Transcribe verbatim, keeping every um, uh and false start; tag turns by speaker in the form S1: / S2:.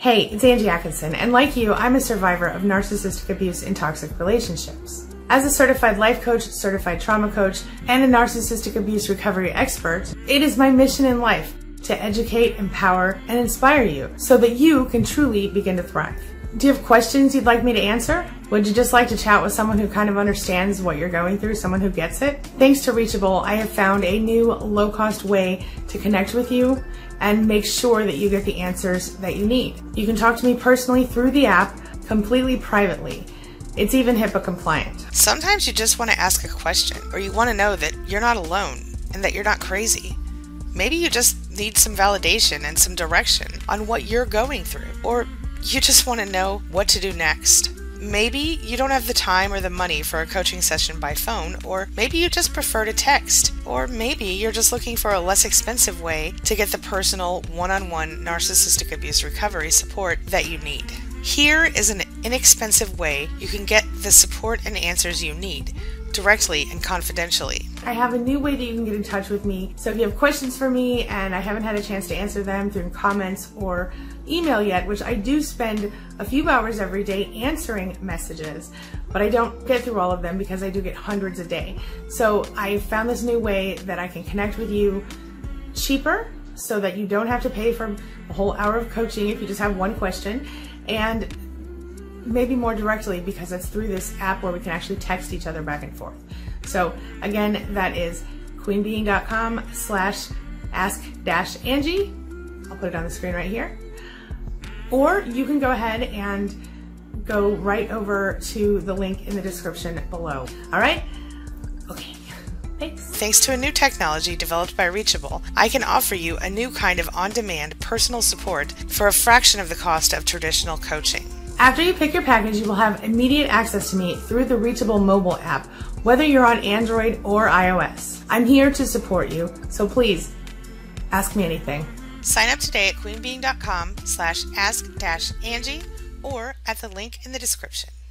S1: Hey, it's Angie Atkinson, and like you, I'm a survivor of narcissistic abuse in toxic relationships. As a certified life coach, certified trauma coach, and a narcissistic abuse recovery expert, it is my mission in life to educate, empower, and inspire you so that you can truly begin to thrive. Do you have questions you'd like me to answer? Would you just like to chat with someone who kind of understands what you're going through, someone who gets it? Thanks to Reachable, I have found a new low-cost way to connect with you and make sure that you get the answers that you need. You can talk to me personally through the app, completely privately. It's even HIPAA compliant.
S2: Sometimes you just want to ask a question, or you want to know that you're not alone and that you're not crazy. Maybe you just need some validation and some direction on what you're going through, or you just want to know what to do next. Maybe you don't have the time or the money for a coaching session by phone, or maybe you just prefer to text, or maybe you're just looking for a less expensive way to get the personal one-on-one narcissistic abuse recovery support that you need. Here is an inexpensive way you can get the support and answers you need directly and confidentially.
S1: I have a new way that you can get in touch with me. So if you have questions for me and I haven't had a chance to answer them through comments or email yet, which I do spend a few hours every day answering messages, but I don't get through all of them because I do get hundreds a day. So I found this new way that I can connect with you cheaper so that you don't have to pay for a whole hour of coaching if you just have one question, and maybe more directly because it's through this app where we can actually text each other back and forth. So again, that is queenbeeing.com slash ask dash Angie. I'll put it on the screen right here. Or you can go ahead and go right over to the link in the description below. All right? Okay. Thanks.
S2: Thanks to a new technology developed by Reachable, I can offer you a new kind of on-demand personal support for a fraction of the cost of traditional coaching.
S1: After you pick your package, you will have immediate access to me through the Reachable mobile app, whether you're on Android or iOS. I'm here to support you, so please ask me anything.
S2: Sign up today at queenbeeing.com slash ask dash Angie or at the link in the description.